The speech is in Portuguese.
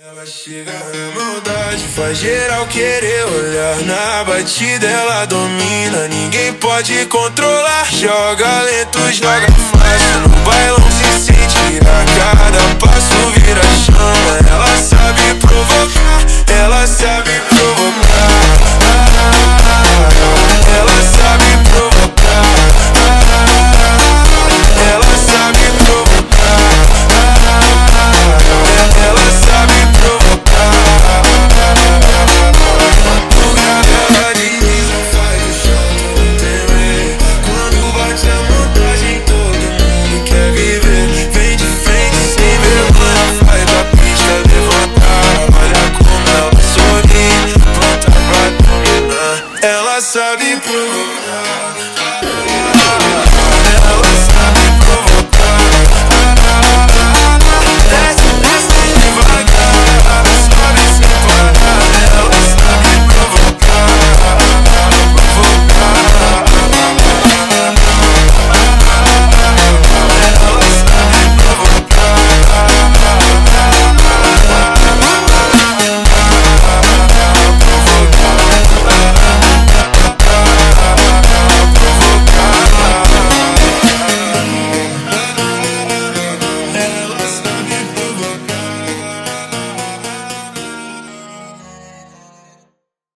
Ela chega na maldade, faz geral querer olhar. Na batida ela domina, ninguém pode controlar. Joga lento, joga fácil, no bailão se sente a cada passo vira chama. Ela